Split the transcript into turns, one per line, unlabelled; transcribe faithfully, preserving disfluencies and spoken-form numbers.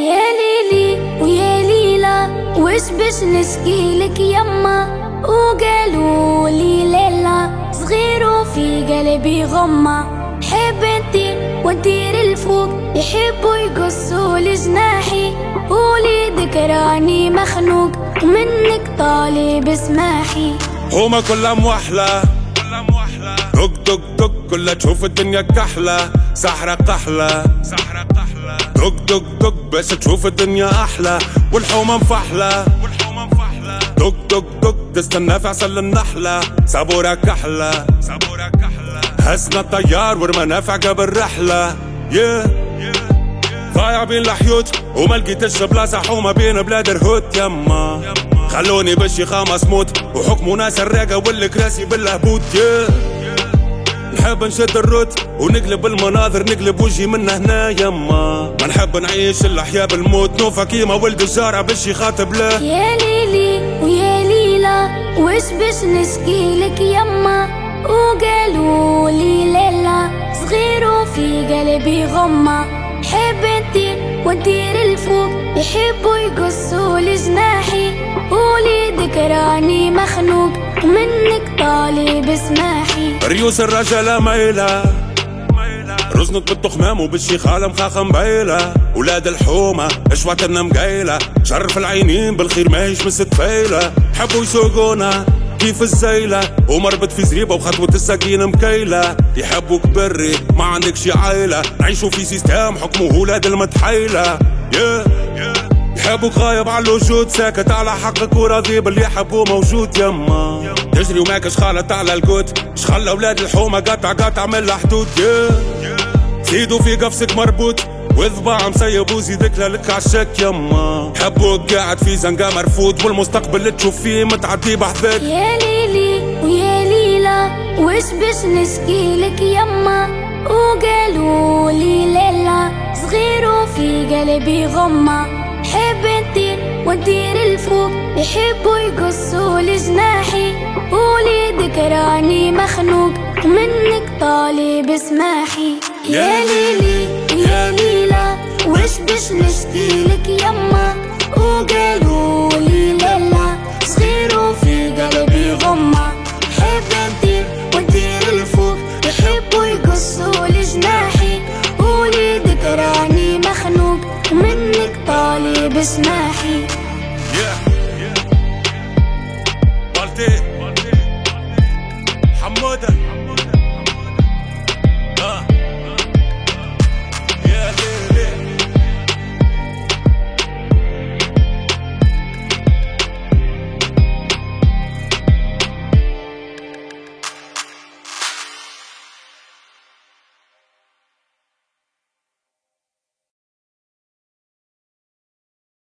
يا ليلي ويا ليلى وش باش نشكيلك يما، وقالوا لي ليلى صغير وفي قلبي غمة، حب انتي وندير الفوق يحبوا يقصوا لجناحي، وليدك راني مخنوق ومنك طالب اسماحي.
هما كلها موحلة دق دق دق كلها تشوف الدنيا كحلة، سحرة قحلة دق دق دق باش تشوف الدنيا أحلى، والحومة مفحلة دق دق دق تستنى في عسل النحلة، صبورة كحلة هزنا الطيار والمنافع قبل رحلة. yeah. ضايع بين الحيوت وما لقيتش بلاصة حومة بين بلاد الهوت يما، خلوني بالشيخة مسموت وحكموا ناس الراقة والكراسي بالهبوط. yeah. نحب نشد الروت ونقلب المناظر نقلب وجهي من هنا يما، ما نحب نعيش الأحياء بالموت، نوفا كيما ولد الجارة بالشي خاطب له.
يا ليلي ويا ليلى وش باش نشكيلك يما، وقالوا لي ليلى صغير وفي قلبي غمة، حب انتي وندير الفوق يحبوا يقصوا لجناحي، وليدك راني مخنوق ومنك طالب اسماحي.
ريوس الرجالة مايلة رزنت بالتخمام وبالشيخالة مخاخة مبيلة، ولاد الحومة اشواتنا مقيلة، شرف العينين بالخير ماهيش مستفيلة، حبوا يسوقونا كيف الزيلة ومربط في زريبة وخطوة السكين مكيلة، يحبوك بري ما عندكش عيلة، نعيشوا في سيستم حكمه ولاد المتحيلة. yeah. يحبوك غايب على الوجود ساكت على حقك وراضي باللي حبوه موجود يما، تجري وماكش خالط على القوت شخلى اولاد الحومة قطع قطع من الحدود. yeah. زيدوا في قفصك مربوط وذباع مسيب وزيدك لك عالشك يما، حبوك قاعد في زنقة مرفوض والمستقبل اللي تشوف فيه متعدي بحثك.
يا ليلي ويا ليلى وش باش نشكيلك يما، وقالوا لي ليلى صغير وفي قلبي غمة، حب انتي وندير الفوق يحبوا يقصوا لجناحي، وليدك راني مخنوق ومنك طالب اسماحي. يا ليلي يا ليلى وش باش نشكيلك يما، وقالوا لي ليلى صغير وفي قلبي غمة، حب انتي وندير الفوق يحبوا يقصوا لجناحي، وليدك راني مخنوق ومنك طالب اسماحي.